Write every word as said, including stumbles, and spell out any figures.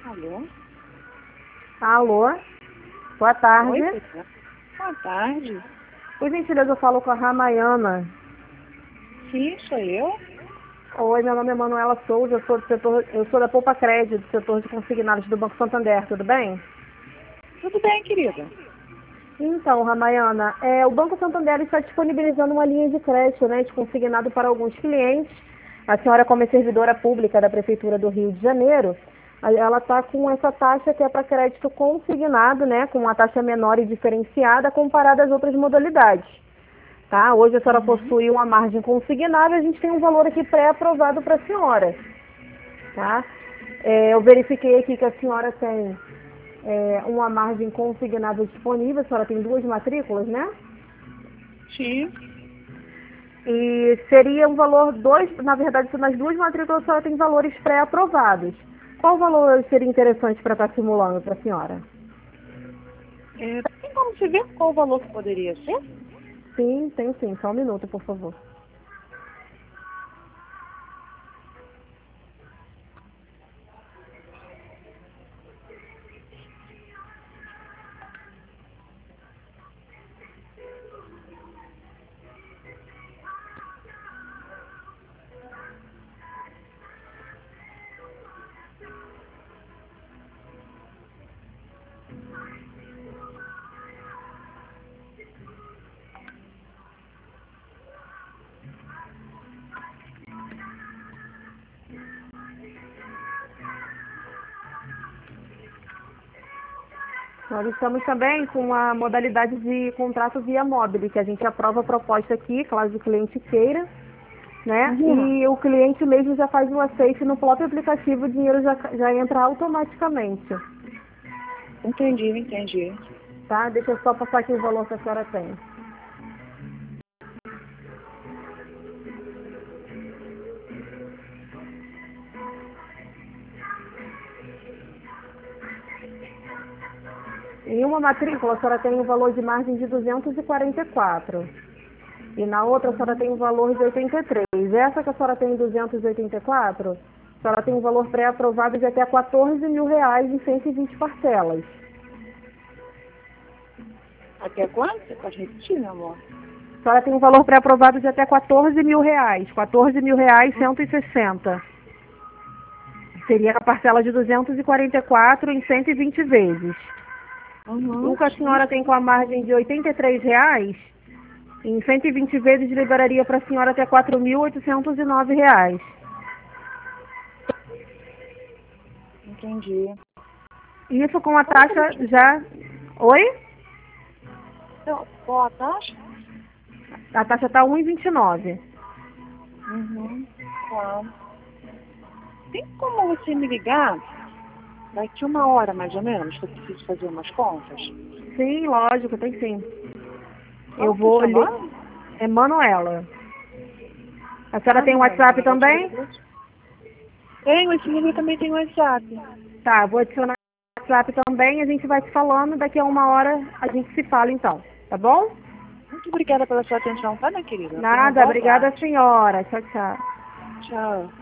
Alô? Alô? Boa tarde. Oi, Petra. Boa tarde. Por gentileza, eu falo com a Ramayana. Sim, sou eu. Oi, meu nome é Manuela Souza, eu sou, do setor, eu sou da Poupa Crédito, do setor de consignados do Banco Santander, tudo bem? Tudo bem, querida? Então, Ramayana, é, o Banco Santander está disponibilizando uma linha de crédito, né, de consignado para alguns clientes. A senhora, como é servidora pública da Prefeitura do Rio de Janeiro, a- ela está com essa taxa que é para crédito consignado, né, com uma taxa menor e diferenciada comparada às outras modalidades. Tá? Hoje a senhora Uhum. possui uma margem consignada, a gente tem um valor aqui pré-aprovado para a senhora. Tá? É, eu verifiquei aqui que a senhora tem é, uma margem consignada disponível, a senhora tem duas matrículas, né? Sim. E seria um valor, dois, na verdade, nas duas matrículas a senhora tem valores pré-aprovados. Qual valor seria interessante para estar simulando para a senhora? É, tem como você ver qual o valor que poderia ser? Sim, tem sim, só um minuto, por favor. Nós estamos também com a modalidade de contrato via mobile, que a gente aprova a proposta aqui, caso o cliente queira, né? Uhum. E o cliente mesmo já faz o aceite no próprio aplicativo, o dinheiro já, já entra automaticamente, Entendi, entendi. tá? Deixa eu só passar aqui o valor que a senhora tem. Em uma matrícula, a senhora tem um valor de margem de duzentos e quarenta e quatro. E na outra, a senhora tem um valor de oitenta e três. Essa que a senhora tem duzentos e oitenta e quatro, a senhora tem um valor pré-aprovado de até quatorze mil reais em cento e vinte parcelas. Até quanto? Você pode repetir, meu amor? A senhora tem um valor pré-aprovado de até quatorze mil reais. quatorze mil reais, cento e sessenta. Seria a parcela de duzentos e quarenta e quatro em cento e vinte vezes. Uhum. O que a senhora tem com a margem de oitenta e três reais, em cento e vinte vezes liberaria para a senhora até quatro mil oitocentos e nove reais. Entendi. Isso com a Como que taxa ele te- já... Oi? Então, qual a taxa? A taxa está um vírgula vinte e nove. Uhum. Tá. Tem como você me ligar daqui uma hora, mais ou menos, que eu preciso fazer umas contas? Sim, lógico, tem sim. Eu Como que vou chama? lhe... É Manuela. A senhora Ah, tem o não, WhatsApp eu te também? agradeço. Tenho, esse número também tem WhatsApp. Tá, vou adicionar o WhatsApp também, a gente vai se falando, daqui a uma hora a gente se fala então, tá bom? Muito obrigada pela sua atenção, tá, minha querida? Tenha uma Nada, boa obrigada tarde. senhora. Tchau, tchau. Tchau.